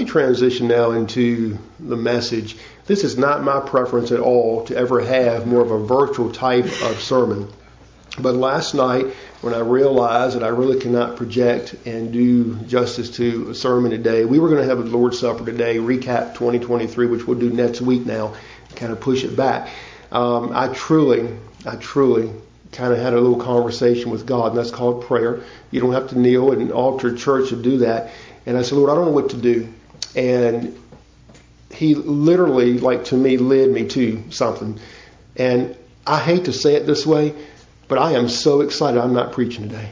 transition now into the message. This is not my preference at all to ever have more of a virtual type of sermon. But last night, when I realized that I really cannot project and do justice to a sermon today, we were going to have a Lord's Supper today, recap 2023, which we'll do next week now, kind of push it back. I truly kind of had a little conversation with God, and that's called prayer. You don't have to kneel at an altar church to do that. And I said, Lord, I don't know what to do. And He literally, to me, led me to something. And I hate to say it this way, but I am so excited I'm not preaching today,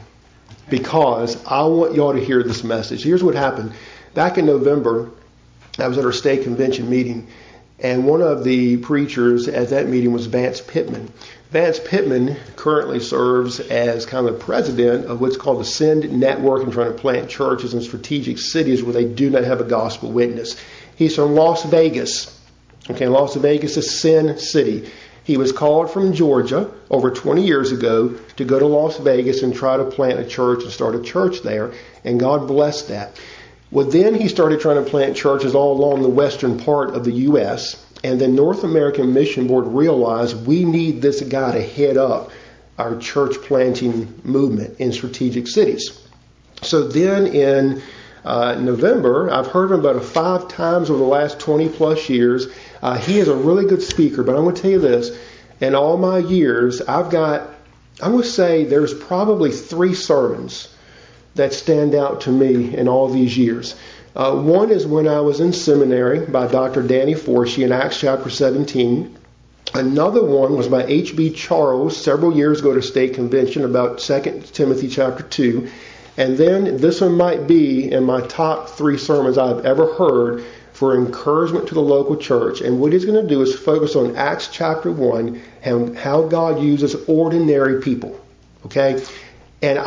because I want y'all to hear this message. Here's what happened. Back in November, I was at our state convention meeting, and one of the preachers at that meeting was Vance Pittman. Vance Pittman currently serves as kind of the president of what's called the Send Network, and trying to plant churches in strategic cities where they do not have a gospel witness. He's from Las Vegas. Okay, Las Vegas is Sin City. He was called from Georgia over 20 years ago to go to Las Vegas and try to plant a church and start a church there, and God blessed that. Well, then he started trying to plant churches all along the western part of the U.S., and the North American Mission Board realized we need this guy to head up our church planting movement in strategic cities. So then in November, I've heard him about 5 times over the last 20 plus years. He is a really good speaker, but I'm going to tell you this. In all my years, I'm going to say there's probably 3 sermons that stand out to me in all these years. One is when I was in seminary by Dr. Danny Forshee in Acts chapter 17. Another one was by H.B. Charles several years ago at a state convention about 2 Timothy chapter 2. And then this one might be in my top 3 sermons I've ever heard for encouragement to the local church. And what he's going to do is focus on Acts chapter 1 and how God uses ordinary people. Okay? And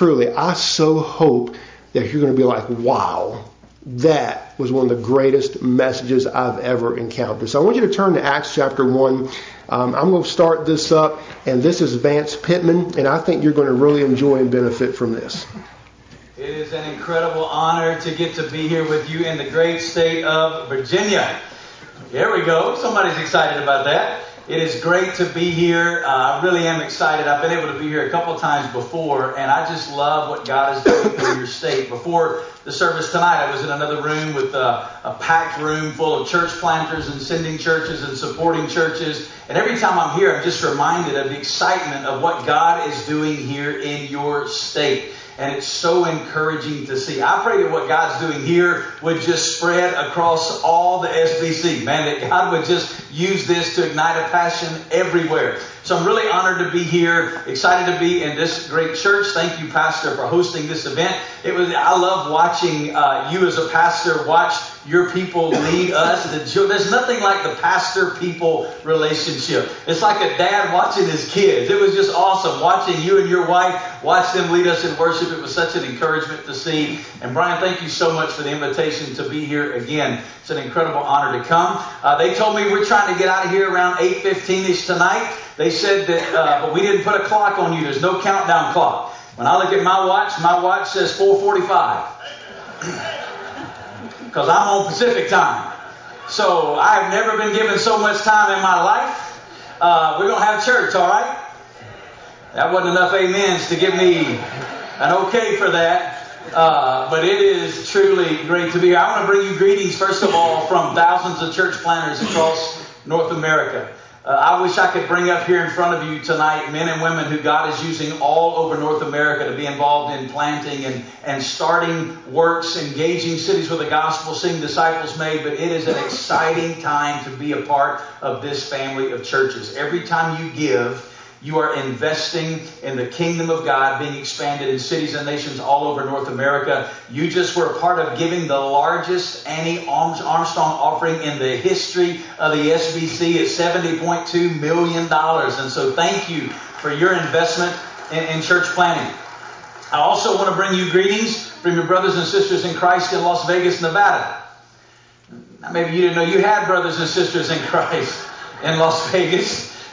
I so hope that you're going to be like, wow, that was one of the greatest messages I've ever encountered. So I want you to turn to Acts chapter 1. I'm going to start this up, and this is Vance Pittman, and I think you're going to really enjoy and benefit from this. It is an incredible honor to get to be here with you in the great state of Virginia. There we go. Somebody's excited about that. It is great to be here. I really am excited. I've been able to be here a couple times before, and I just love what God is doing in your state. Before the service tonight, I was in another room with a packed room full of church planters and sending churches and supporting churches. And every time I'm here, I'm just reminded of the excitement of what God is doing here in your state. And it's so encouraging to see. I pray that what God's doing here would just spread across all the SBC. Man, that God would just use this to ignite a passion everywhere. So I'm really honored to be here, excited to be in this great church. Thank you, Pastor, for hosting this event. I love watching you as a pastor watch your people lead us. There's nothing like the pastor-people relationship. It's like a dad watching his kids. It was just awesome watching you and your wife watch them lead us in worship. It was such an encouragement to see. And Brian, thank you so much for the invitation to be here again. It's an incredible honor to come. They told me we're trying to get out of here around 8:15ish tonight. They said that, but we didn't put a clock on you. There's no countdown clock. When I look at my watch says 4:45. Because I'm on Pacific time. So I've never been given so much time in my life. We're going to have church, all right? That wasn't enough amens to give me an okay for that. But it is truly great to be here. I want to bring you greetings, first of all, from thousands of church planters across North America. I wish I could bring up here in front of you tonight men and women who God is using all over North America to be involved in planting and starting works, engaging cities with the gospel, seeing disciples made. But it is an exciting time to be a part of this family of churches. Every time you give, you are investing in the kingdom of God being expanded in cities and nations all over North America. You just were a part of giving the largest Annie Armstrong offering in the history of the SBC at $70.2 million. And so thank you for your investment in church planting. I also want to bring you greetings from your brothers and sisters in Christ in Las Vegas, Nevada. Now, maybe you didn't know you had brothers and sisters in Christ in Las Vegas.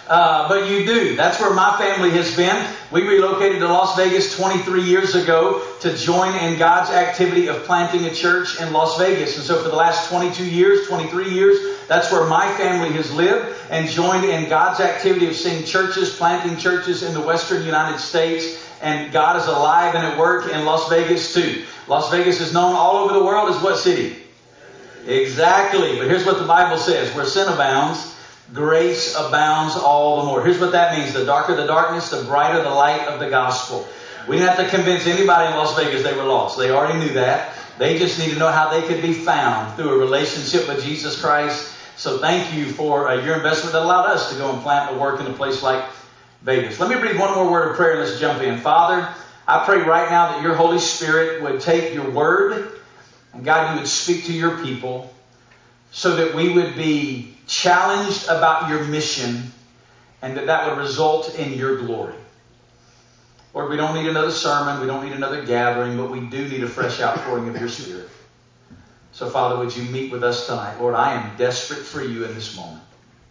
But you do. That's where my family has been. We relocated to Las Vegas 23 years ago to join in God's activity of planting a church in Las Vegas. And so for the last 23 years, that's where my family has lived and joined in God's activity of seeing churches, planting churches in the western United States. And God is alive and at work in Las Vegas too. Las Vegas is known all over the world as what city? Exactly. But here's what the Bible says. Where sin abounds, grace abounds all the more. Here's what that means. The darker the darkness, the brighter the light of the gospel. We didn't have to convince anybody in Las Vegas they were lost. They already knew that. They just need to know how they could be found through a relationship with Jesus Christ. So thank you for your investment that allowed us to go and plant the work in a place like Vegas. Let me read one more word of prayer and let's jump in. Father, I pray right now that your Holy Spirit would take your word and God, you would speak to your people so that we would be challenged about your mission and that would result in your glory. Lord, we don't need another sermon. We don't need another gathering, but we do need a fresh outpouring of your Spirit. So, Father, would you meet with us tonight? Lord, I am desperate for you in this moment.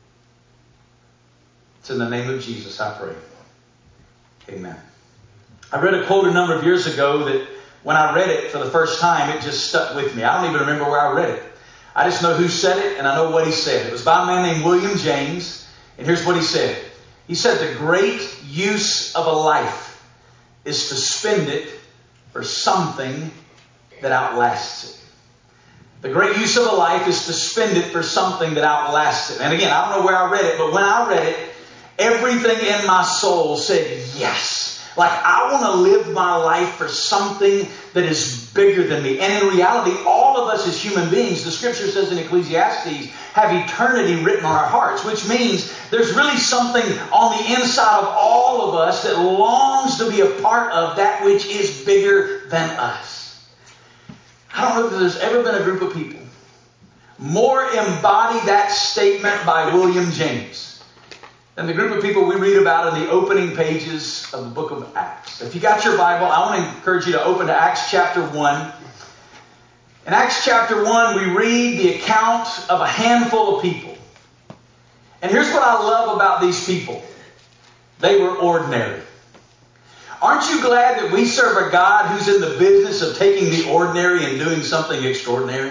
It's in the name of Jesus I pray. Amen. I read a quote a number of years ago that when I read it for the first time, it just stuck with me. I don't even remember where I read it. I just know who said it and I know what he said. It was by a man named William James. And here's what he said. He said, the great use of a life is to spend it for something that outlasts it. The great use of a life is to spend it for something that outlasts it. And again, I don't know where I read it, but when I read it, everything in my soul said yes. Like, I want to live my life for something that is bigger than me. And in reality, all of us as human beings, the scripture says in Ecclesiastes, have eternity written on our hearts, which means there's really something on the inside of all of us that longs to be a part of that which is bigger than us. I don't know that there's ever been a group of people more embody that statement by William James and the group of people we read about in the opening pages of the book of Acts. If you got your Bible, I want to encourage you to open to Acts chapter 1. In Acts chapter 1, we read the account of a handful of people. And here's what I love about these people. They were ordinary. Aren't you glad that we serve a God who's in the business of taking the ordinary and doing something extraordinary?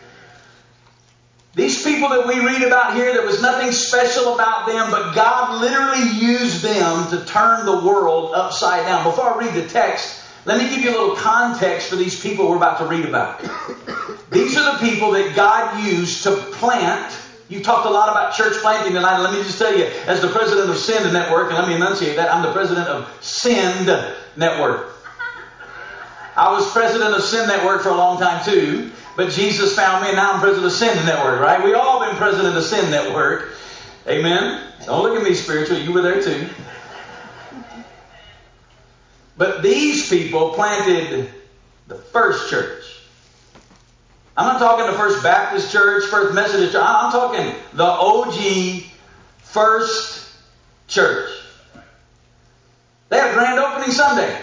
These people that we read about here, there was nothing special about them, but God literally used them to turn the world upside down. Before I read the text, let me give you a little context for these people we're about to read about. These are the people that God used to plant. You talked a lot about church planting tonight. Let me just tell you, as the president of Send Network, and let me enunciate that, I'm the president of Send Network. I was president of Send Network for a long time too. But Jesus found me and now I'm president of Send Network, right? We all been president of Send Network. Amen? Don't look at me spiritual. You were there too. But these people planted the first church. I'm not talking the First Baptist Church, First Methodist Church. I'm talking the OG First Church. They had a grand opening Sunday.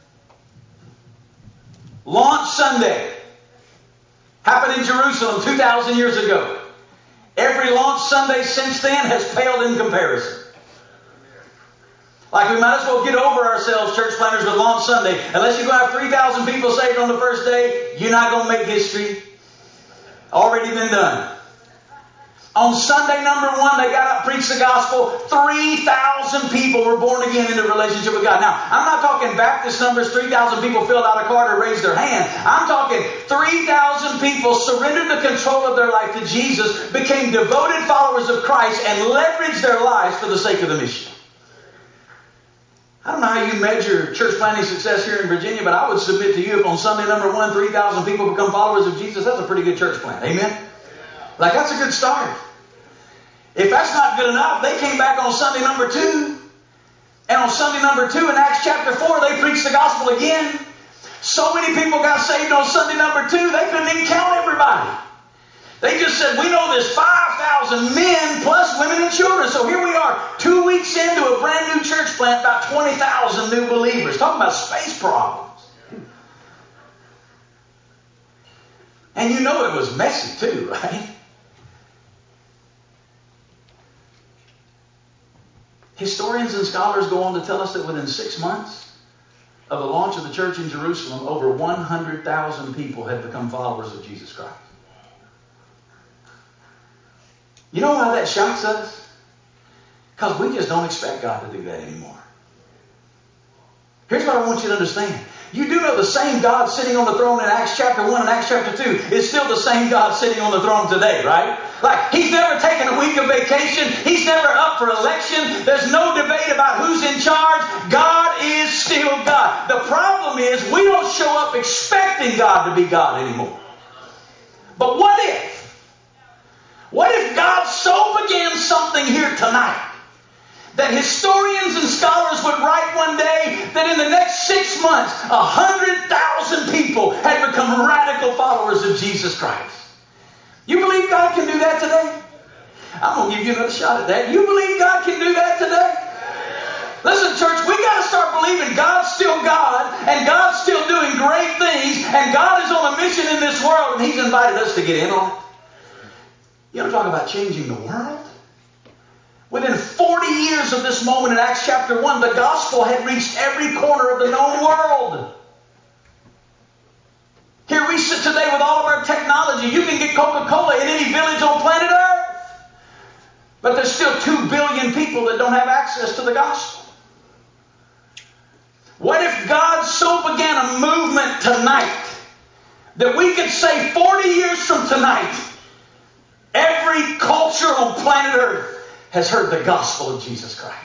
Launch Sunday. Happened in Jerusalem 2,000 years ago. Every launch Sunday since then has paled in comparison. Like we might as well get over ourselves, church planners, with launch Sunday. Unless you're going to have 3,000 people saved on the first day, you're not going to make history. Already been done. On Sunday number 1, they got up, preached the gospel. 3,000 people were born again into relationship with God. Now, I'm not talking Baptist numbers. 3,000 people filled out a card or raised their hand. I'm talking 3,000 people surrendered the control of their life to Jesus, became devoted followers of Christ, and leveraged their lives for the sake of the mission. I don't know how you measure church planting success here in Virginia, but I would submit to you if on Sunday number 1, 3,000 people become followers of Jesus, that's a pretty good church plant. Amen? Like, that's a good start. If that's not good enough, they came back on Sunday number 2. And on Sunday number 2 in Acts chapter 4, they preached the gospel again. So many people got saved on Sunday number 2, they couldn't even count everybody. They just said, we know there's 5,000 men plus women and children. So here we are, 2 weeks into a brand new church plant, about 20,000 new believers. Talking about space problems. And you know it was messy too, right? Historians and scholars go on to tell us that within 6 months of the launch of the church in Jerusalem, over 100,000 people had become followers of Jesus Christ. You know why that shocks us? Because we just don't expect God to do that anymore. Here's what I want you to understand. You do know the same God sitting on the throne in Acts chapter 1 and Acts chapter 2 is still the same God sitting on the throne today, right? Like, He's never taken a week of vacation. He's never up for election. There's no debate about who's in charge. God is still God. The problem is we don't show up expecting God to be God anymore. But what if God so began something here tonight that historians and scholars would write one day that in the next 6 months, 100,000 people had become radical followers of Jesus Christ? You believe God can do that today? I'm going to give you another shot at that. You believe God can do that today? Listen, church, we got to start believing God's still God, and God's still doing great things, and God is on a mission in this world, and He's invited us to get in on it. You know, talk about changing the world. Within 40 years of this moment in Acts chapter 1, the gospel had reached every corner of the known world. Here we sit today with all of our technology. You can get Coca-Cola in any village on planet Earth. But there's still 2 billion people that don't have access to the gospel. What if God so began a movement tonight that we could say 40 years from tonight, every culture on planet Earth has heard the gospel of Jesus Christ?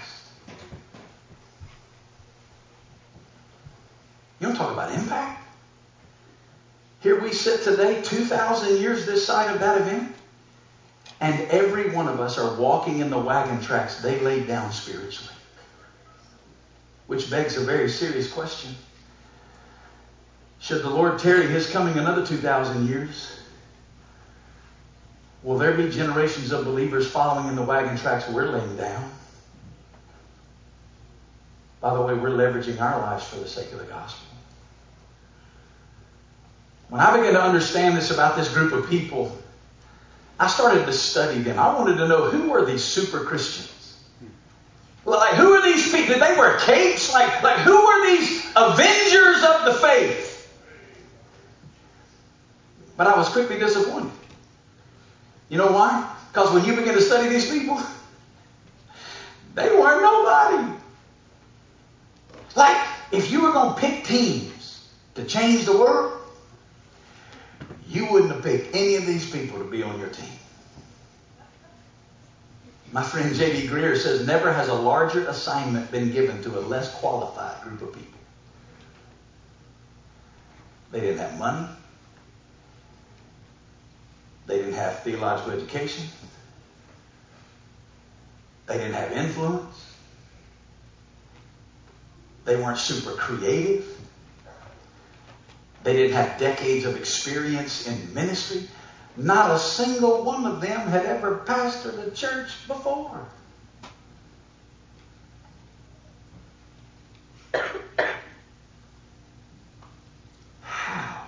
You don't talk about impact. Here we sit today, 2,000 years this side of that event, and every one of us are walking in the wagon tracks they laid down spiritually. Which begs a very serious question. Should the Lord tarry His coming another 2,000 years, will there be generations of believers following in the wagon tracks we're laying down? By the way, we're leveraging our lives for the sake of the gospel. When I began to understand this about this group of people, I started to study them. I wanted to know, who were these super Christians? Like, who are these people? Did they wear capes? Like who are these avengers of the faith? But I was quickly disappointed. You know why? Because when you begin to study these people, they weren't nobody. Like, if you were going to pick teams to change the world, you wouldn't have picked any of these people to be on your team. My friend J.D. Greer says, never has a larger assignment been given to a less qualified group of people. They didn't have money. They didn't have theological education. They didn't have influence. They weren't super creative. They didn't have decades of experience in ministry. Not a single one of them had ever pastored a church before. How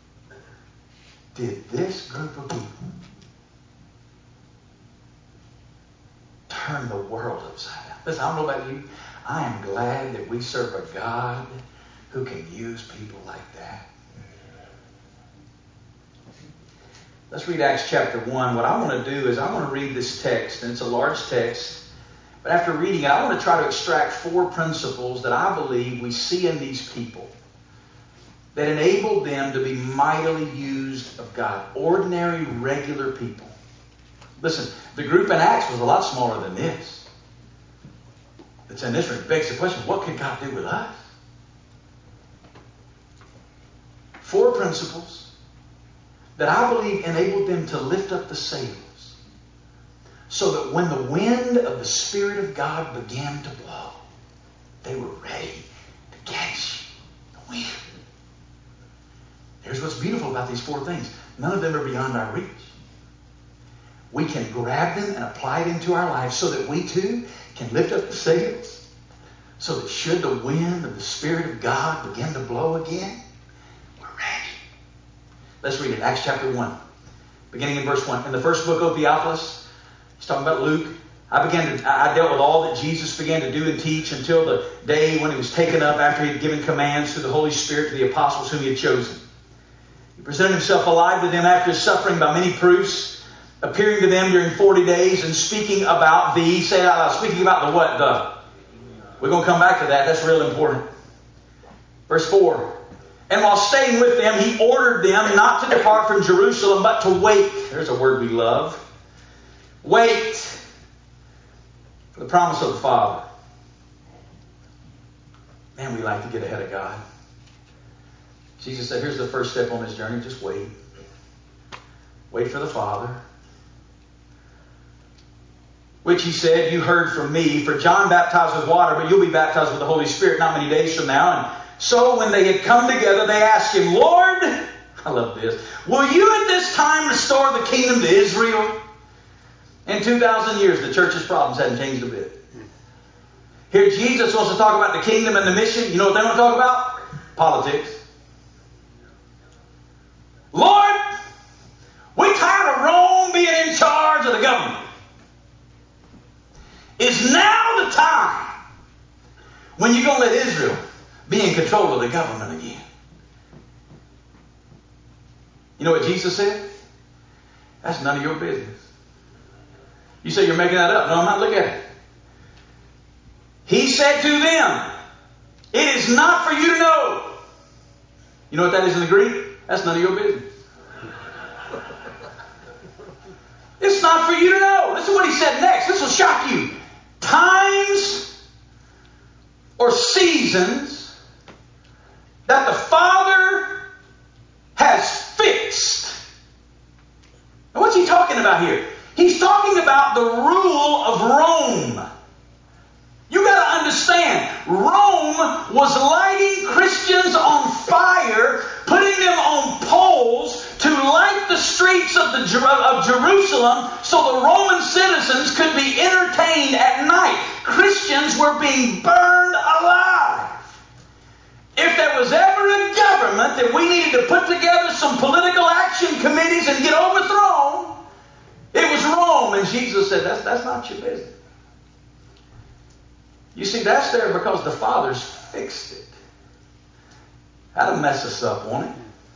did this group of people turn the world upside down? Listen, I don't know about you. I am glad that we serve a God who can use people like that. Let's read Acts chapter 1. What I want to do is I want to read this text, and it's a large text. But after reading it, I want to try to extract 4 principles that I believe we see in these people that enabled them to be mightily used of God. Ordinary, regular people. Listen, the group in Acts was a lot smaller than this. It's in this room. It begs the question, what could God do with us? 4 principles that I believe enabled them to lift up the sails so that when the wind of the Spirit of God began to blow, they were ready to catch the wind. Here's what's beautiful about these 4 things. None of them are beyond our reach. We can grab them and apply them to our lives so that we too can lift up the sails, so that should the wind of the Spirit of God begin to blow again, we're ready. Let's read it. Acts chapter 1, beginning in verse 1. In the first book, O Theophilus, he's talking about Luke. I dealt with all that Jesus began to do and teach until the day when he was taken up after he had given commands through the Holy Spirit to the apostles whom he had chosen. He presented himself alive to them after his suffering by many proofs, appearing to them during 40 days and speaking about the, say it out loud, speaking about the what? We're going to come back to that. That's real important. Verse 4. And while staying with them, he ordered them not to depart from Jerusalem, but to wait. There's a word we love. Wait for the promise of the Father. Man, we like to get ahead of God. Jesus said, here's the first step on this journey. Just wait. Wait for the Father. Which he said, you heard from me. For John baptized with water, but you'll be baptized with the Holy Spirit not many days from now. And so when they had come together, they asked him, Lord, I love this, will you at this time restore the kingdom to Israel? In 2,000 years, the church's problems hadn't changed a bit. Here Jesus wants to talk about the kingdom and the mission. You know what they want to talk about? Politics. Lord, we're tired of Rome being in charge of the government. Is now the time when you're going to let Israel be in control of the government again? You know what Jesus said? That's none of your business. You say you're making that up. No, I'm not. Look at it. He said to them, it is not for you to know. You know what that is in the Greek? That's none of your business. It's not for you to know. Listen to what he said next. This will shock you. Times or seasons that the Father has fixed. Now what's he talking about here? He's talking about the rule of Rome. You got to understand, Rome was lighting Christians on fire, putting them on poles to light the streets of Jerusalem so the Roman citizens could be entertained at night. Christians were being burned alive. If there was ever a government that we needed to put together some political action committees and get overthrown, it was Rome. And Jesus said, that's not your business. You see, that's there because the Father's fixed it. That'll mess us up, won't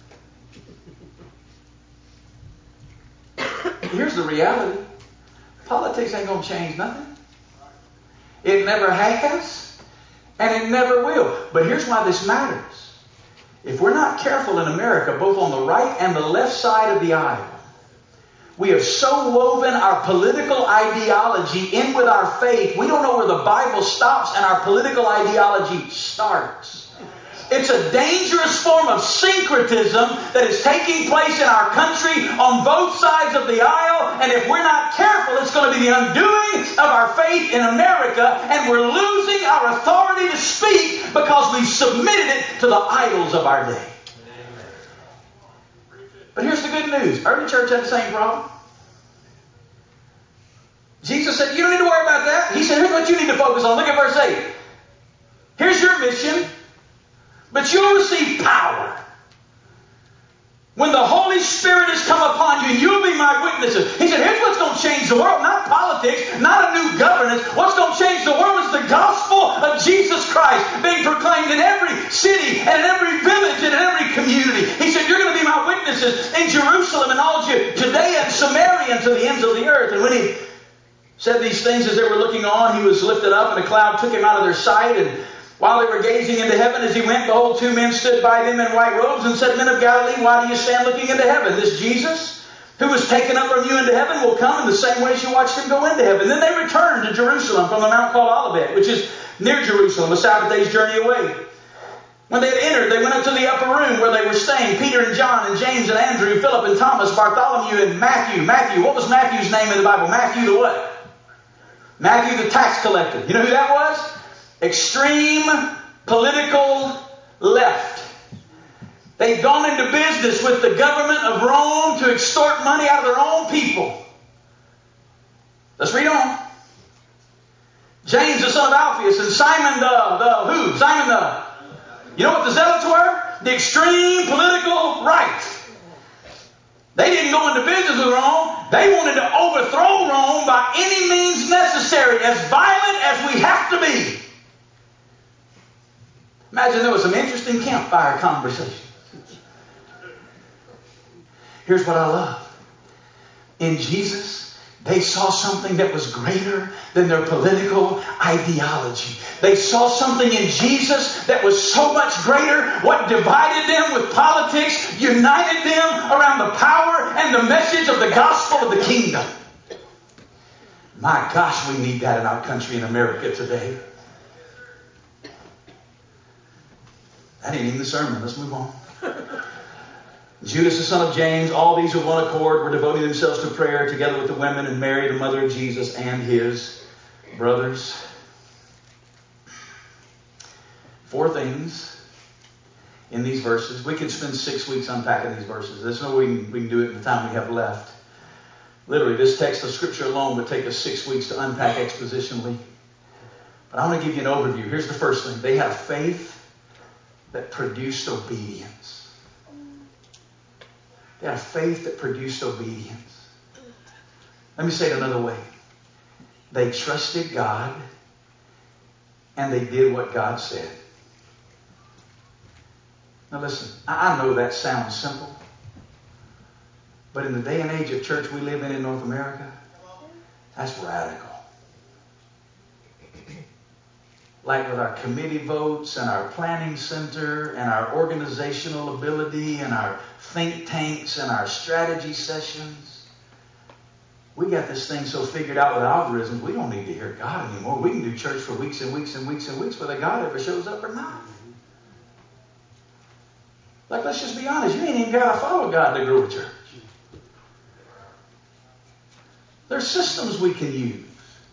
it? Here's the reality. Politics ain't going to change nothing. It never has, and it never will. But here's why this matters. If we're not careful in America, both on the right and the left side of the aisle, we have so woven our political ideology in with our faith, we don't know where the Bible stops and our political ideology starts. It's a dangerous form of syncretism that is taking place in our country on both sides of the aisle, and if we're not careful, it's going to be the undoing of our faith in America, and we're losing our authority to speak because we've submitted it to the idols of our day. But here's the good news. Early church had the same problem. Jesus said, you don't need to worry about that. He said, here's what you need to focus on. Look at verse 8. Here's your mission. But you'll receive power when the Holy Spirit has come upon you, and you'll be my witnesses. He said, here's what's going to change the world. Not politics, not a new governance. What's going to change the world is the gospel of Jesus Christ being proclaimed in every city and in every village and in every community. He said, you're going to be my witnesses in Jerusalem and all Judea and Samaria and to the ends of the earth. And when he said these things, as they were looking on, he was lifted up, and a cloud took him out of their sight. And while they were gazing into heaven as he went, behold, two men stood by them in white robes and said, Men of Galilee, why do you stand looking into heaven? This Jesus, who was taken up from you into heaven, will come in the same way as you watched him go into heaven. Then they returned to Jerusalem from the mount called Olivet, which is near Jerusalem, a Sabbath day's journey away. When they had entered, they went up to the upper room where they were staying, Peter and John and James and Andrew, Philip and Thomas, Bartholomew and Matthew. Matthew, what was Matthew's name in the Bible? Matthew the what? Matthew the tax collector. You know who that was? Extreme political left. They'd gone into business with the government of Rome to extort money out of their own people. Let's read on. James the son of Alphaeus and Simon who? Simon you know what the zealots were? The extreme political right. They didn't go into business with Rome. They wanted to overthrow Rome home by any means necessary, as violent as we have to be. Imagine there was some interesting campfire conversation. Here's what I love. In Jesus, they saw something that was greater than their political ideology. They saw something in Jesus that was so much greater. What divided them with politics united them around the power and the message of the gospel of the kingdom. My gosh, we need that in our country in America today. That ain't even the sermon. Let's move on. Judas, the son of James, all these with one accord were devoting themselves to prayer together with the women and Mary, the mother of Jesus, and his brothers. 4 things in these verses. We could spend 6 weeks unpacking these verses. There's no way we can do it in the time we have left. Literally, this text of Scripture alone would take us 6 weeks to unpack expositionally. But I want to give you an overview. Here's the first thing. They had a faith that produced obedience. They had a faith that produced obedience. Let me say it another way. They trusted God and they did what God said. Now listen, I know that sounds simple. But in the day and age of church we live in North America, that's radical. Like with our committee votes and our planning center and our organizational ability and our think tanks and our strategy sessions. We got this thing so figured out with algorithms, we don't need to hear God anymore. We can do church for weeks and weeks and weeks and weeks whether God ever shows up or not. Like, let's just be honest. You ain't even got to follow God to grow a church. There's systems we can use.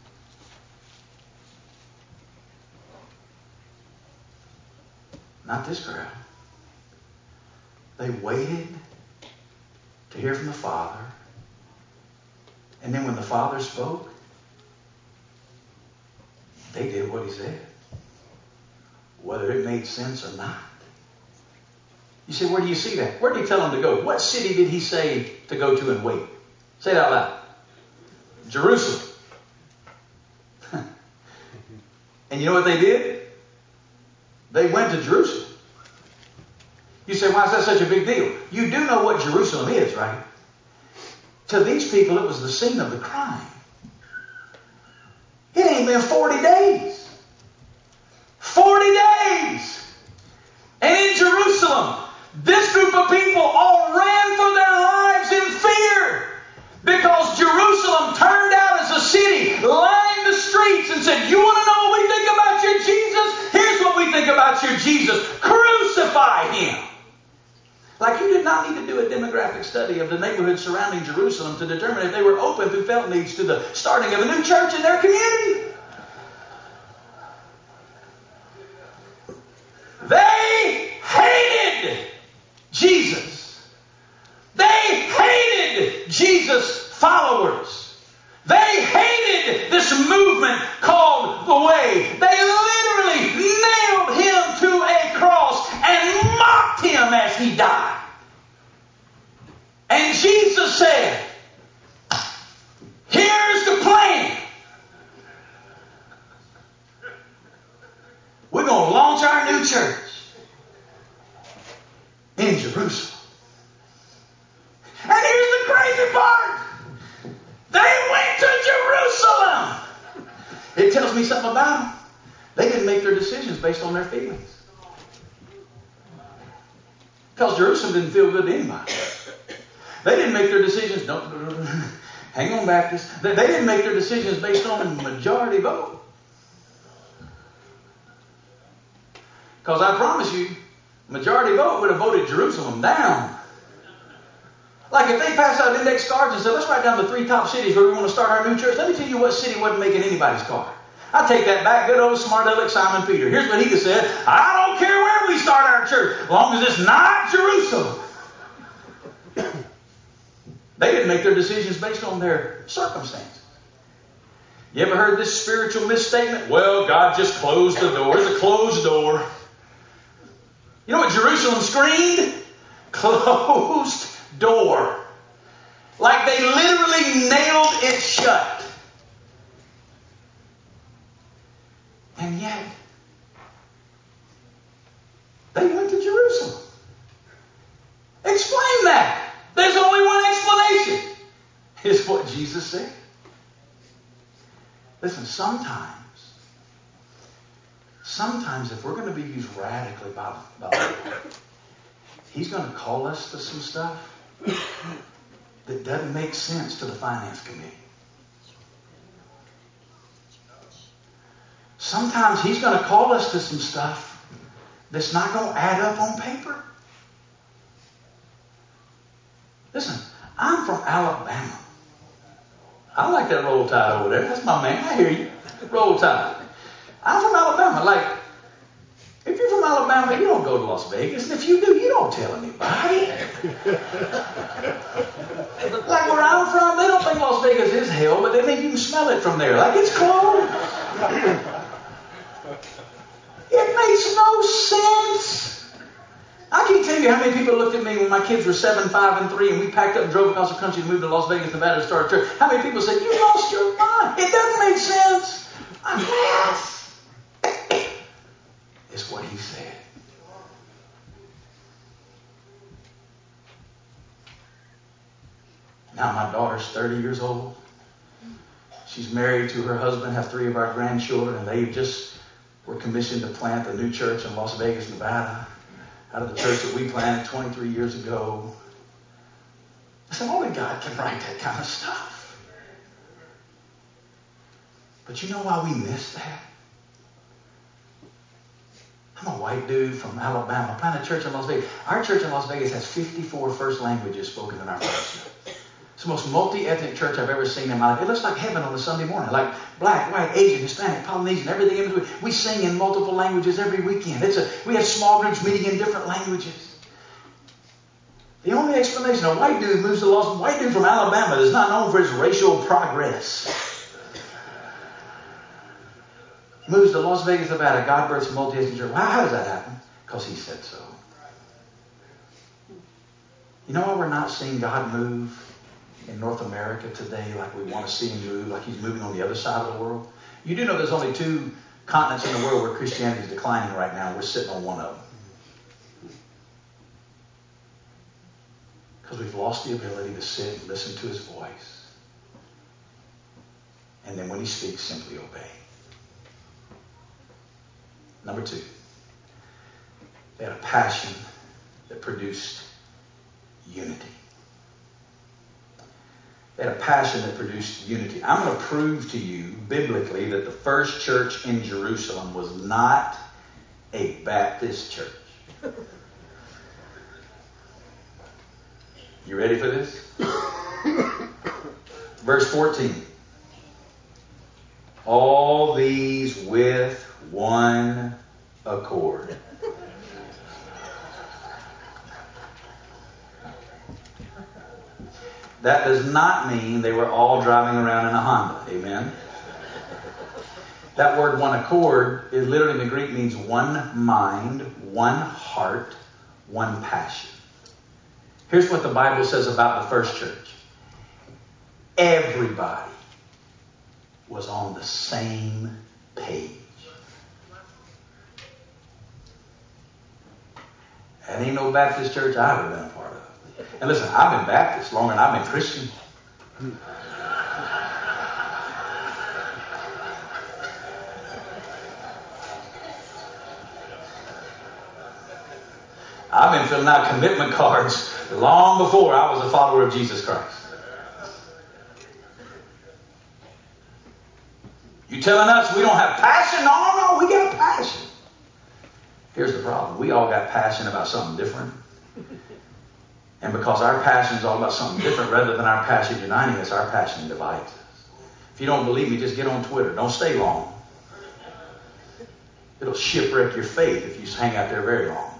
Not this crowd. They waited to hear from the Father. And then when the Father spoke, they did what He said. Whether it made sense or not. You say, where do you see that? Where did He tell them to go? What city did He say to go to and wait? Say it out loud. Jerusalem. And you know what they did? They went to Jerusalem. You say, why is that such a big deal? You do know what Jerusalem is, right? To these people, it was the scene of the crime. It ain't been 40 days. 40 days! And in Jerusalem, this group of people all ran for their lives in fear. Because Jerusalem turned out as a city, lined the streets and said, you want to know what we think about your Jesus? Here's what we think about your Jesus. Crucify Him. Like you did not need to do a demographic study of the neighborhood surrounding Jerusalem to determine if they were open who felt needs to the starting of a new church in their community. They hated Jesus. They hated Jesus' followers. They hated this movement called the Way. They literally nailed Him to a cross and mocked Him as He died. And Jesus said, here's the plan. We're going to launch our new church in Jerusalem. And here's the crazy part. They went to Jerusalem. It tells me something about them. They didn't make their decisions based on their feelings. Because Jerusalem didn't feel good to anybody. They didn't make their decisions, hang on Baptist. They didn't make their decisions based on a majority vote. Because I promise you, majority vote would have voted Jerusalem down. Like if they passed out index cards and said, let's write down the 3 top cities where we want to start our new church. Let me tell you what city wasn't making anybody's card. I take that back. Good old smart aleck Simon Peter. Here's what he said. I don't care where we start our church, as long as it's not Jerusalem. They didn't make their decisions based on their circumstances. You ever heard this spiritual misstatement? Well, God just closed the door. It's a closed door. You know what Jerusalem screamed? Closed door. Like they literally nailed it shut. what Jesus said. Listen, sometimes if we're going to be used radically by the Lord, He's going to call us to some stuff that doesn't make sense to the finance committee. Sometimes He's going to call us to some stuff that's not going to add up on paper. Listen, I'm from Alabama. I like that Roll Tide over there. That's my man. I hear you. Roll Tide. I'm from Alabama. Like, if you're from Alabama, you don't go to Las Vegas. And if you do, you don't tell anybody. Like where I'm from, they don't think Las Vegas is hell, but they think you can smell it from there. Like it's close. It makes no sense. I can't tell you how many people looked at me when my kids were 7, 5, and 3, and we packed up and drove across the country and moved to Las Vegas, Nevada to start a church. How many people said, "You lost your mind. It doesn't make sense." Yes. It's what He said. Now my daughter's 30 years old. She's married to her husband, have 3 of our grandchildren, and they just were commissioned to plant a new church in Las Vegas, Nevada, out of the church that we planted 23 years ago. Listen, only God can write that kind of stuff. But you know why we miss that? I'm a white dude from Alabama. I planted a church in Las Vegas. Our church in Las Vegas has 54 first languages spoken in our church. It's the most multi-ethnic church I've ever seen in my life. It looks like heaven on a Sunday morning. Like black, white, Asian, Hispanic, Polynesian, everything in between. We sing in multiple languages every weekend. We have small groups meeting in different languages. The only explanation, a white dude moves to white dude from Alabama is not known for his racial progress. Moves to Las Vegas, Nevada. God births a multi-ethnic church. How does that happen? Because He said so. You know why we're not seeing God move in North America today like we want to see Him move, like He's moving on the other side of the world? You do know there's only 2 continents in the world where Christianity is declining right now. We're sitting on one of them. Because we've lost the ability to sit and listen to His voice. And then when He speaks, simply obey. Number 2, they had a passion that produced unity. They had a passion that produced unity. I'm going to prove to you biblically that the first church in Jerusalem was not a Baptist church. You ready for this? Verse 14. All these with one accord. That does not mean they were all driving around in a Honda. Amen? That word one accord, it literally in the Greek means one mind, one heart, one passion. Here's what the Bible says about the first church. Everybody was on the same page. That ain't no Baptist church I've ever been a part of. And listen, I've been Baptist longer than I've been Christian. I've been filling out commitment cards long before I was a follower of Jesus Christ. You telling us we don't have passion? No, we got passion. Here's the problem. We all got passion about something different. And because our passion is all about something different rather than our passion uniting us, our passion divides us. If you don't believe me, just get on Twitter. Don't stay long. It'll shipwreck your faith if you hang out there very long.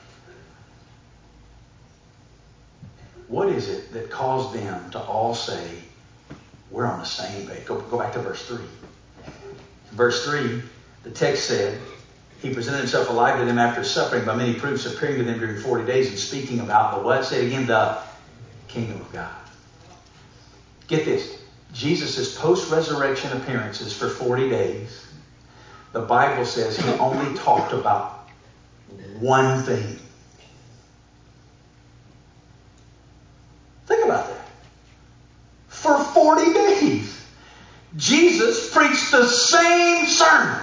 What is it that caused them to all say, we're on the same page? Go back to verse 3. Verse 3, the text said, He presented Himself alive to them after suffering by many proofs, appearing to them during 40 days and speaking about the what? Say it again, the kingdom of God. Get this. Jesus' post-resurrection appearances for 40 days, the Bible says He only talked about one thing. Think about that. For 40 40 days. Jesus preached the same sermon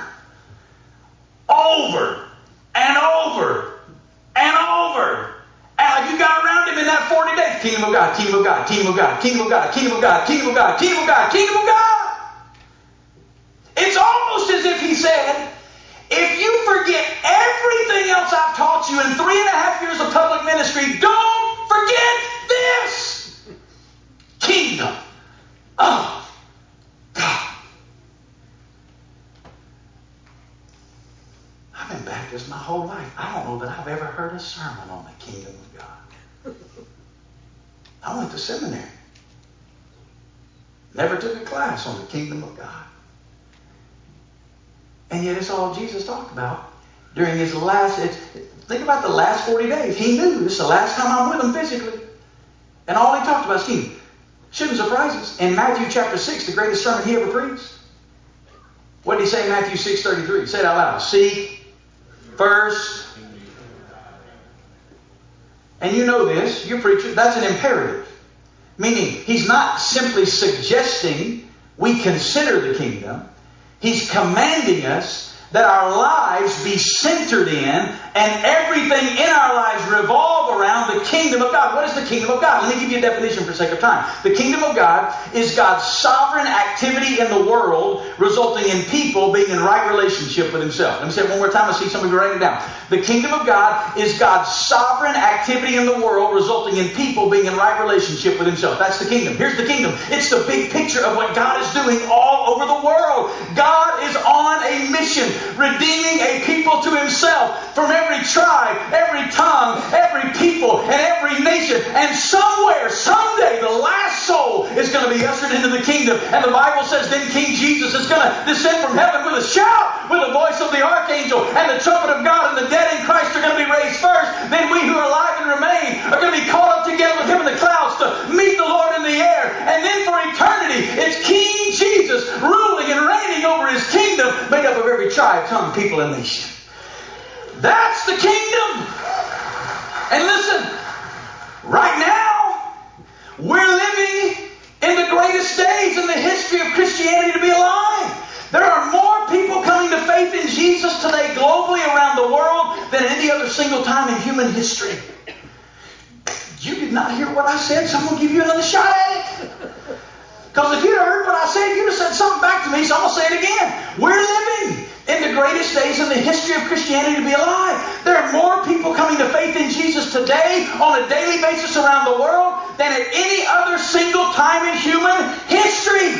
over and over and over. And like you got around him in that 40 days. Kingdom of God, kingdom of God, kingdom of God, kingdom of God, kingdom of God, kingdom of God, kingdom of God, kingdom of God. It's almost as if he said, if you forget everything else I've taught you in 3.5 years of public ministry, don't forget this. Kingdom of God. I've been Baptist my whole life. I don't know that I've ever heard a sermon on the kingdom of God. I went to seminary. Never took a class on the kingdom of God. And yet it's all Jesus talked about during his last, think about the last 40 days. He knew this is the last time I'm with him physically. And all he talked about is kingdom. Shouldn't surprise us. In Matthew chapter 6, the greatest sermon he ever preached. What did he say in Matthew 6:33? Say it out loud. Seek first. And you know this, you preacher, that's an imperative. Meaning, he's not simply suggesting we consider the kingdom. He's commanding us that our lives be centered in and everything in our lives revolve around the kingdom of God. What is the kingdom of God? Let me give you a definition for sake of time. The kingdom of God is God's sovereign activity in the world resulting in people being in right relationship with himself. Let me say it one more time. I see some of you writing it down. The kingdom of God is God's sovereign activity in the world resulting in people being in right relationship with himself. That's the kingdom. Here's the kingdom. It's the big picture of what God is doing all over the world. God is on a mission, redeeming a people to himself from every tribe, every tongue, every people, and every nation. And somewhere, someday, the last soul is going to be ushered into the kingdom. And the Bible says then King Jesus is going to descend from heaven with a shout, with the voice of the archangel, and the trumpet of God, and the dead in Christ are going to be raised first. Then we who are alive and remain are going to be caught up together with him in the clouds to meet the Lord in the air. And then for eternity, it's King Jesus ruling and reigning over his kingdom made up of every tribe, tongue, people, and nation. That's the kingdom. And listen, right now, we're living in the greatest days in the history of Christianity to be alive. There are more people coming to faith in Jesus today globally around the world than any other single time in human history. You did not hear what I said. Someone give you another shot at it. Because if you'd have heard what I said, you'd have said something back to me, so I'm going to say it again. We're living in the greatest days in the history of Christianity to be alive. There are more people coming to faith in Jesus today on a daily basis around the world than at any other single time in human history.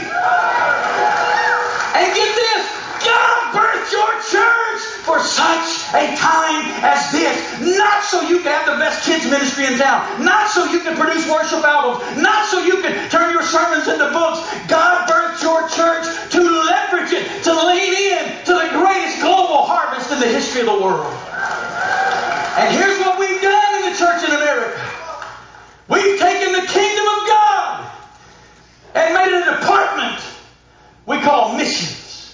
And get this, God birthed your church for such a time as this. Not so you can have the best kids ministry in town. Not so you can produce worship albums. Not so you can turn your sermons into books. God birthed your church to leverage it, to lean in to the greatest global harvest in the history of the world. And here's what we've done in the church in America. We've taken the kingdom of God and made it a department we call missions,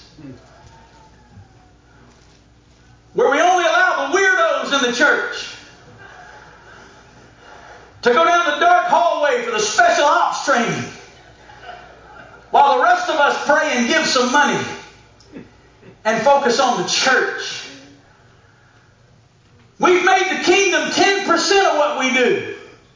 where we only allow the weirdos in the church to go down the dark hallway for the special ops training, while the rest of us pray and give some money and focus on the church. We've made the kingdom 10% of what we do.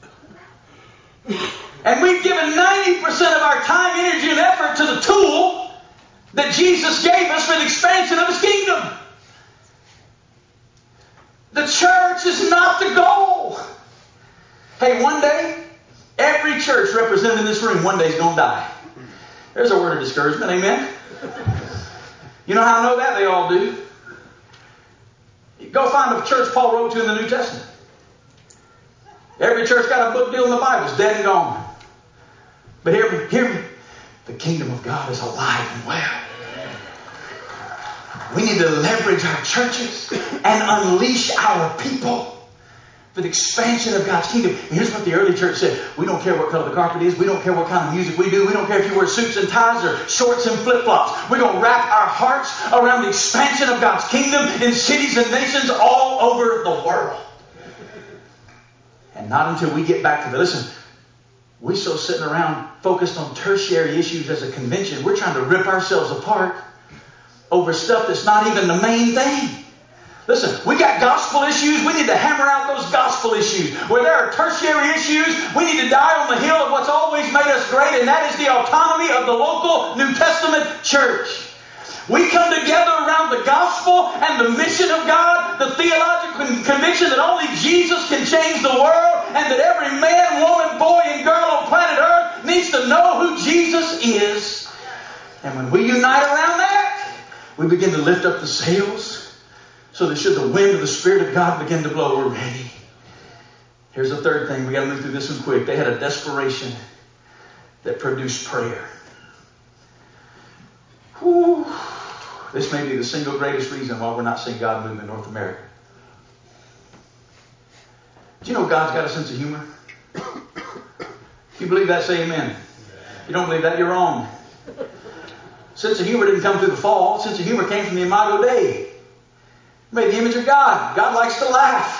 And we've given 90% of our time, energy, and effort to the tool that Jesus gave us for the expansion of his kingdom. The church is not the goal. Hey, one day, every church represented in this room one day is going to die. There's a word of discouragement, amen? You know how I know that? They all do. Go find a church Paul wrote to in the New Testament. Every church got a book deal in the Bible. It's dead and gone. But hear me. The kingdom of God is alive and well. We need to leverage our churches and unleash our people for the expansion of God's kingdom. And here's what the early church said. We don't care what color the carpet is. We don't care what kind of music we do. We don't care if you wear suits and ties or shorts and flip-flops. We're going to wrap our hearts around the expansion of God's kingdom in cities and nations all over the world. And not until we get back to the... Listen, we're so sitting around focused on tertiary issues as a convention. We're trying to rip ourselves apart over stuff that's not even the main thing. Listen, we got gospel issues. We need to hammer out those gospel issues. Where there are tertiary issues, we need to die on the hill of what's always made us great, and that is the autonomy of the local New Testament church. We come together around the gospel and the mission of God, the theological conviction that only Jesus can change the world, and that every man, woman, boy, and girl on planet Earth needs to know who Jesus is. And when we unite around that, we begin to lift up the sails so that should the wind of the Spirit of God begin to blow, we're ready. Here's the third thing. We got to move through this one quick. They had a desperation that produced prayer. Whew. This may be the single greatest reason why we're not seeing God move in North America. Do you know God's got a sense of humor? If you believe that, say amen. If you don't believe that, you're wrong. Sense of humor didn't come through the fall. Sense of humor came from the Imago Dei. Made the image of God. God likes to laugh.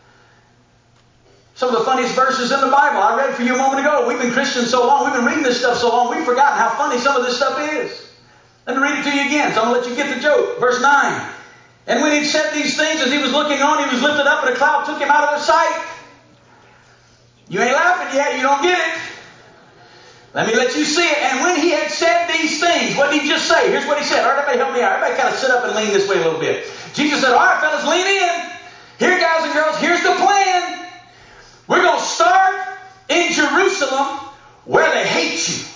Some of the funniest verses in the Bible I read for you a moment ago. We've been Christians so long. We've been reading this stuff so long. We've forgotten how funny some of this stuff is. Let me read it to you again, so I'm going to let you get the joke. Verse 9. And when he'd said these things, as he was looking on, he was lifted up, and a cloud took him out of their sight. You ain't laughing yet. You don't get it. Let me let you see it. And when he had said these things, what did he just say? Here's what he said. All right, everybody help me out. Everybody kind of sit up and lean this way a little bit. Jesus said, all right, fellas, lean in. Here, guys and girls, here's the plan. We're going to start in Jerusalem where they hate you.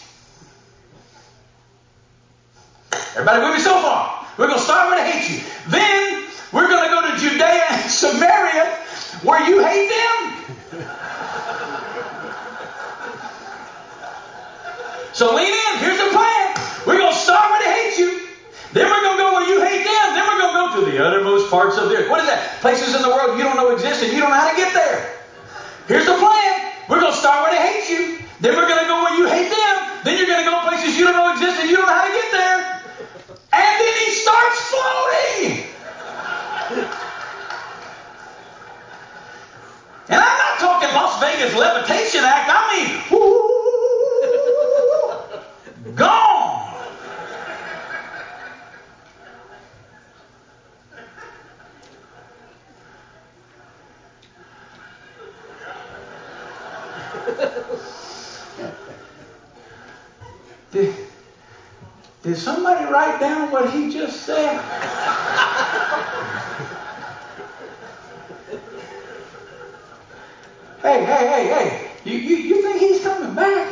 Everybody with me so far? We're going to start where they hate you. Then we're going to go to Judea and Samaria where you hate them. So lean in. Here's the plan. We're going to start where they hate you. Then we're going to go where you hate them. Then we're going to go to the uttermost parts of the earth. What is that? Places in the world you don't know exist and you don't know how to get there. Here's the plan. We're going to start where they hate you. Then we're going to go where you hate them. Then you're going to go places you don't know exist and you don't know how to get there. And then he starts floating. And I'm not talking Las Vegas levitation act. I mean, whoo, gone. Did somebody write down what he just said? Hey. You think he's coming back?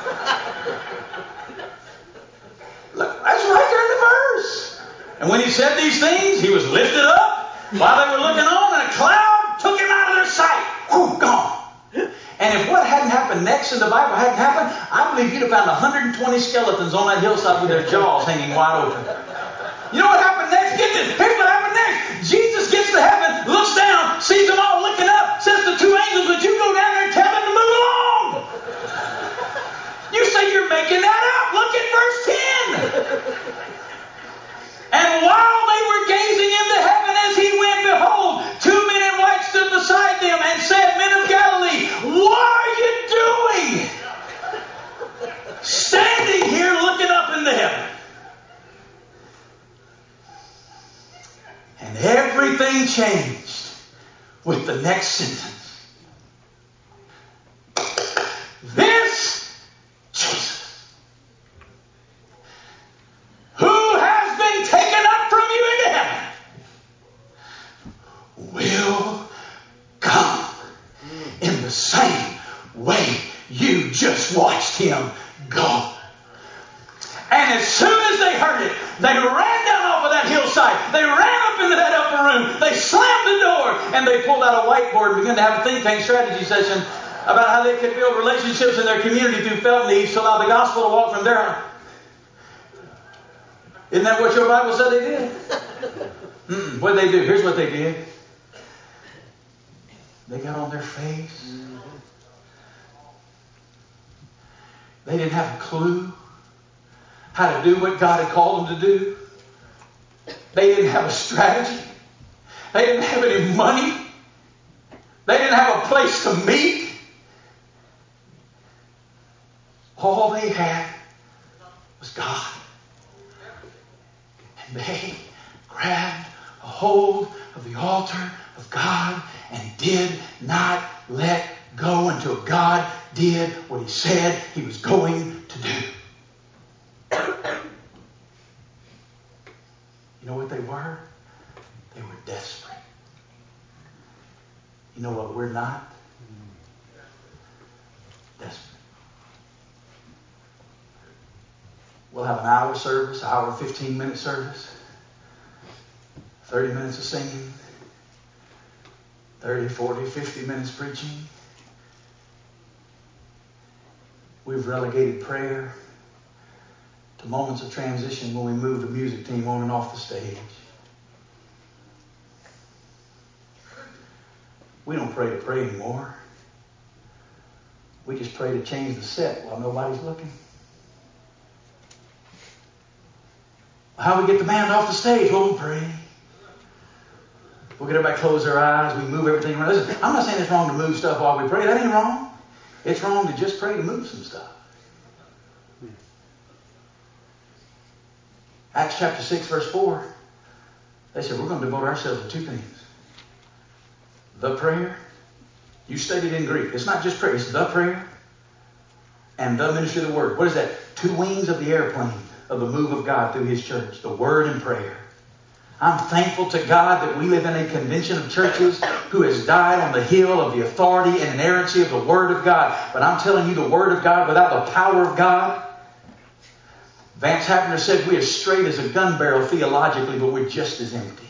Look, that's right there in the verse. And when he said these things, he was lifted up while they were looking on, and a cloud took him out of their sight. Whew, gone. And if what hadn't happened next in the Bible hadn't happened, I believe you'd have found 120 skeletons on that hillside with their jaws hanging wide open. You know what happened next? Get this. Here's what happened next. Jesus gets to heaven, looks down, sees them all looking up, says to two angels, would you go down there and tell them to move along? You say you're making that up. Look at verse 10. And while they were gazing into heaven as he went, behold, two men in white stood beside them and said, Men of Galilee, what are you doing? Standing here looking up into heaven. And everything changed with the next sentence. This Jesus, who has been taken up from you into heaven, will come in the same way you just watched him go. And as soon as they heard it, they ran down off of that hillside. They ran up into that upper room. They slammed the door, and they pulled out a whiteboard and began to have a think tank strategy session about how they could build relationships in their community through felt needs to allow the gospel to walk from their heart. Isn't that what your Bible said they did? What did they do? Here's what they did. They got on their face. They didn't have a clue how to do what God had called them to do. They didn't have a strategy. They didn't have any money. They didn't have a place to meet. All they had was God. And they grabbed a hold of the altar of God and did not let go until God did what He said He was going to do. You know what they were? They were desperate. You know what we're not? Desperate. We'll have an hour service, hour and 15-minute service, 30 minutes of singing, 30, 40, 50 minutes preaching. We've relegated prayer to moments of transition when we move the music team on and off the stage. We don't pray to pray anymore. We just pray to change the set while nobody's looking. How do we get the band off the stage? Well, we'll pray. We'll get everybody to close their eyes. We move everything around. Listen, I'm not saying it's wrong to move stuff while we pray. That ain't wrong. It's wrong to just pray to move some stuff. Acts chapter 6, verse 4. They said, we're going to devote ourselves to two things. The prayer. You studied in Greek. It's not just prayer. It's the prayer and the ministry of the word. What is that? Two wings of the airplane of the move of God through His church. The word and prayer. I'm thankful to God that we live in a convention of churches who has died on the hill of the authority and inerrancy of the Word of God. But I'm telling you, the Word of God without the power of God. Vance Havner said we're as straight as a gun barrel theologically, but we're just as empty.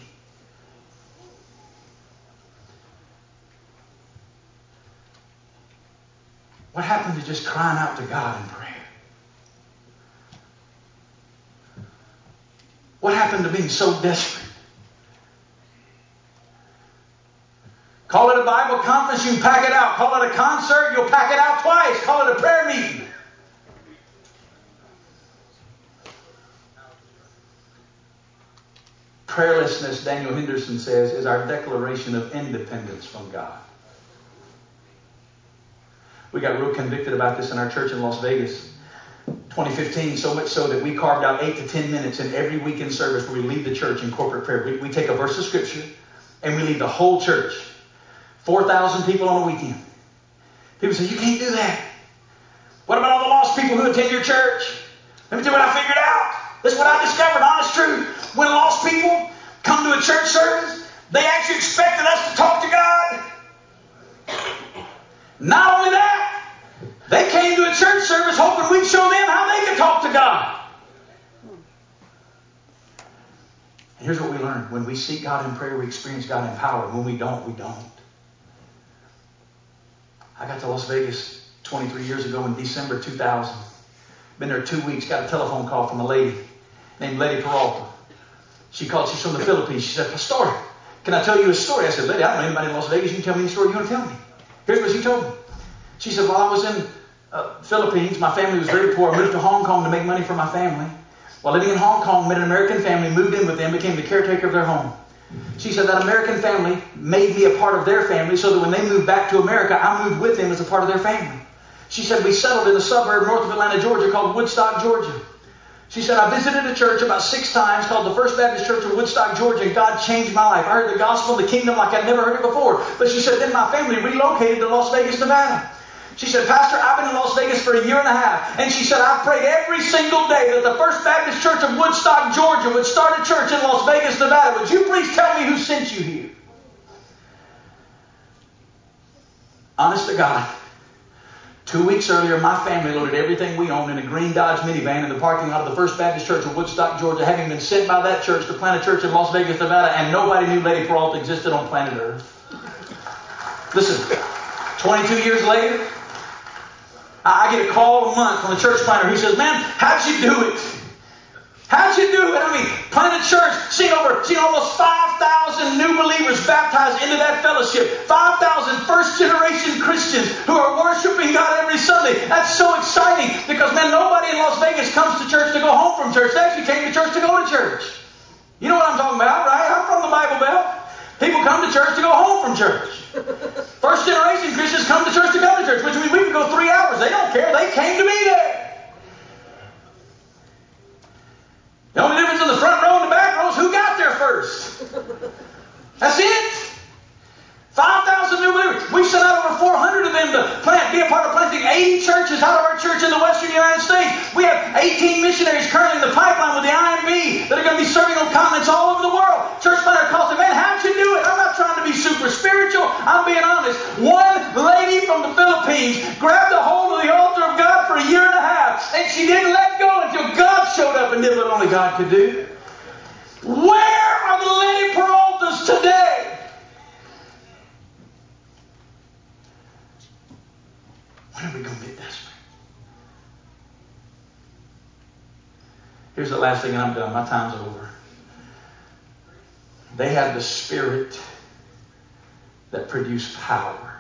What happened to just crying out to God in prayer? What happened to being so desperate? Call it a Bible conference, you can pack it out. Call it a concert, you'll pack it out twice. Call it a prayer meeting. Prayerlessness, Daniel Henderson says, is our declaration of independence from God. We got real convicted about this in our church in Las Vegas. 2015, so much so that we carved out 8 to 10 minutes in every weekend service where we lead the church in corporate prayer. We take a verse of Scripture and we lead the whole church. 4,000 people on a weekend. People say, you can't do that. What about all the lost people who attend your church? Let me tell you what I figured out. This is what I discovered, honest truth. When lost people come to a church service, they actually expected us to talk to God. Not only that, they came to a church service hoping we'd show them how they could talk to God. And here's what we learned. When we seek God in prayer, we experience God in power. When we don't, we don't. I got to Las Vegas 23 years ago in December 2000. Been there 2 weeks, got a telephone call from a lady named Lady Peralta. She called, she's from the Philippines. She said, Pastor, can I tell you a story? I said, lady, I don't know anybody in Las Vegas. You can tell me any story you want to tell me. Here's what she told me. She said, while I was in Philippines, my family was very poor. I moved to Hong Kong to make money for my family. While living in Hong Kong, met an American family, moved in with them, became the caretaker of their home. She said that American family made me a part of their family so that when they moved back to America, I moved with them as a part of their family. She said we settled in a suburb north of Atlanta, Georgia called Woodstock, Georgia. She said I visited a church about 6 times called the First Baptist Church of Woodstock, Georgia, and God changed my life. I heard the gospel of the kingdom like I'd never heard it before. But she said then my family relocated to Las Vegas, Nevada. She said, Pastor, I've been in Las Vegas for 1.5 years. And she said, I've prayed every single day that the First Baptist Church of Woodstock, Georgia would start a church in Las Vegas, Nevada. Would you please tell me who sent you here? Honest to God, 2 weeks earlier, my family loaded everything we owned in a green Dodge minivan in the parking lot of the First Baptist Church of Woodstock, Georgia, having been sent by that church to plant a church in Las Vegas, Nevada, and nobody knew Lady Peralta existed on planet Earth. Listen, 22 years later, I get a call a month from the church planter who says, man, how'd you do it? How'd you do it? I mean, plant a church, seen almost 5,000 new believers baptized into that fellowship. 5,000 first-generation Christians who are worshiping God every Sunday. That's so exciting because, man, nobody in Las Vegas comes to church to go home from church. They actually came to church to go to church. You know what I'm talking about, right? I'm from the Bible Belt. People come to church to go home from church. First generation Christians come to church to come to church, which means we can go 3 hours. They don't care. They came to be there. missionaries currently in the pipeline with the IMB that are going to be serving on continents all over the world. Church planter calls them, man, how'd you do it? I'm not trying to be super spiritual. I'm being honest. One lady from the Philippines grabbed a hold of the altar of God for a year and a half, and she didn't let go until God showed up and did what only God could do. Where are the Lenny Peraltas today? When are we going to get desperate? Here's the last thing, and I'm done. My time's over. They had the Spirit that produced power.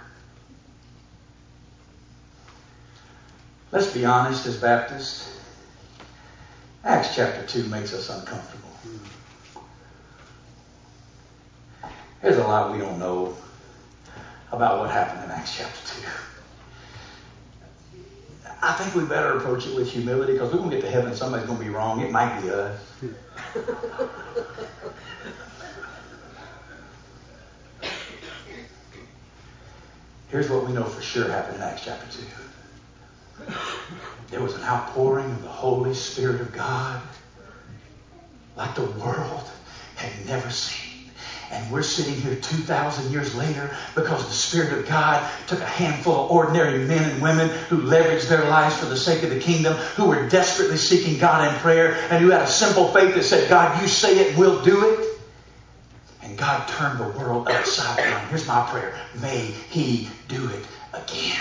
Let's be honest as Baptists. Acts chapter 2 makes us uncomfortable. There's a lot we don't know about what happened in Acts chapter 2. I think we better approach it with humility, because we're going to get to heaven and somebody's going to be wrong. It might be us. Here's what we know for sure happened in Acts chapter 2. There was an outpouring of the Holy Spirit of God like the world had never seen. And we're sitting here 2,000 years later because the Spirit of God took a handful of ordinary men and women who leveraged their lives for the sake of the kingdom, who were desperately seeking God in prayer, and who had a simple faith that said, God, you say it and we'll do it. And God turned the world upside down. Here's my prayer. May He do it again.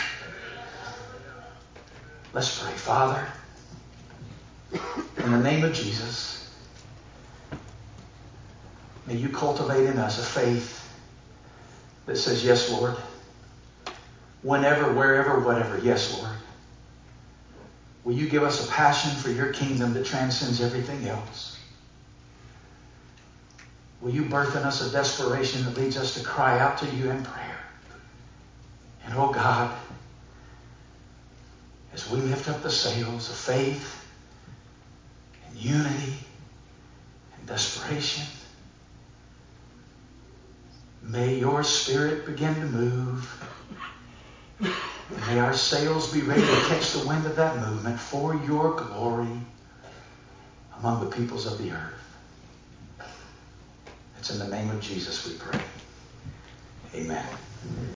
Let's pray. Father, in the name of Jesus, may you cultivate in us a faith that says, yes, Lord. Whenever, wherever, whatever, yes, Lord. Will you give us a passion for your kingdom that transcends everything else? Will you birth in us a desperation that leads us to cry out to you in prayer? And oh God, as we lift up the sails of faith and unity and desperation, may your Spirit begin to move. And may our sails be ready to catch the wind of that movement for your glory among the peoples of the earth. It's in the name of Jesus we pray. Amen.